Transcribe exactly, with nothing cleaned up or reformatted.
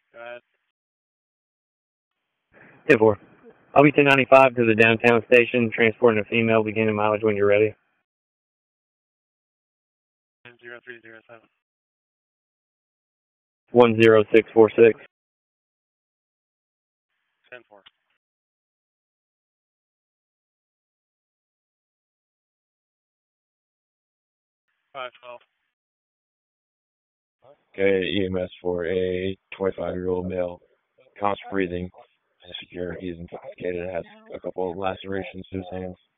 Go ahead. ten four. I'll be ten ninety-five to the downtown station, transporting a female, beginning mileage when you're ready. Zero three zero seven. one zero six four six. ten four. five twelve. Okay, E M S for a twenty-five-year-old male, constant breathing, insecure. He's intoxicated, has a couple of lacerations to his hands.